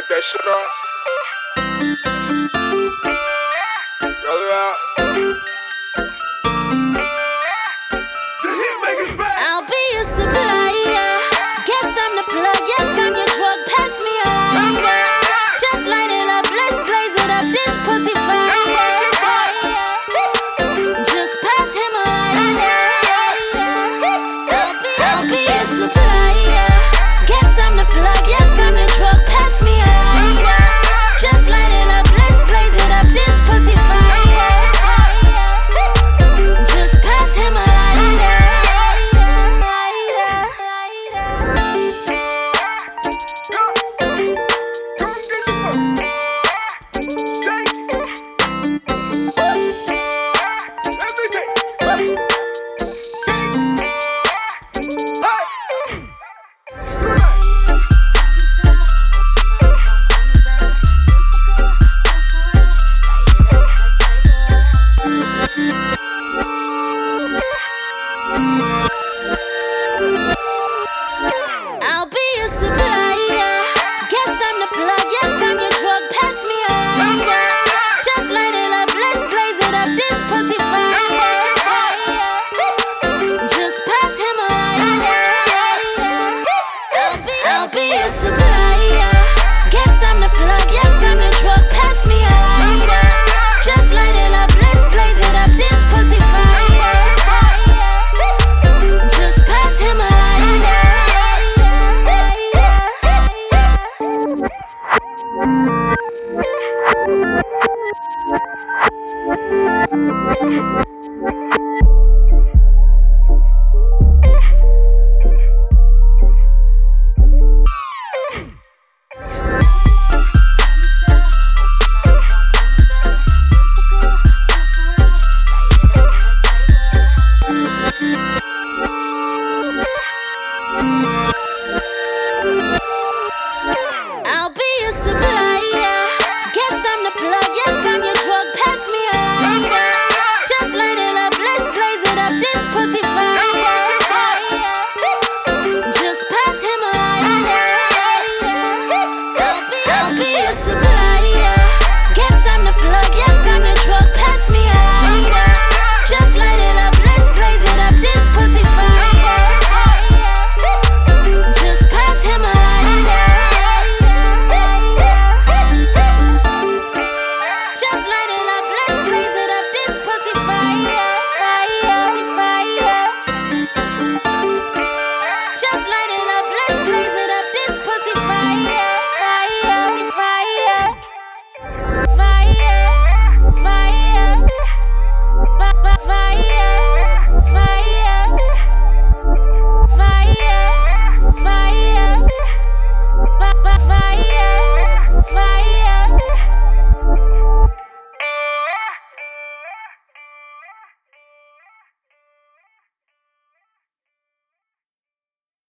Light that shit up. Roll it out. The Hitmaker's back. I'll be your supplier. Guess I'm the plug. Yes, I'm your drug. Pass me a lighter. Just light it up. Let's blaze it up. This pussy fire. Just pass him a lighter. I'll be your supplier. Guess I'm the plug. Yes, I'm your drug. Pass me a lighter. Just light it up. Let's blaze it up. This pussy fire. Just pass him a lighter. I'll be your supplier. Guess I'm the plug. Yes, I'm your drug. Pass me a lighter. Just light it up. Let's blaze it up. This pussy fire. Just pass him a lighter. I'll be your supplier. Guess I'm the plug. Yes, I'm your drug. Pass me a lighter. Just light it up. Let's blaze it up. This pussy fire. Just pass him a lighter. I'll be your supplier. Guess I'm the plug. Yes, I'm your drug. Pass me a lighter. Just light it up. Let's blaze it up. This pussy fire. Just pass him a lighter. I'll be your supplier. Guess I'm the plug. Yes, I'm your drug. Pass me a lighter. Just light it up. Let's blaze it up. This pussy fire. Just pass him a lighter. Just light it up, let's blaze it up, this pussy fire. Just light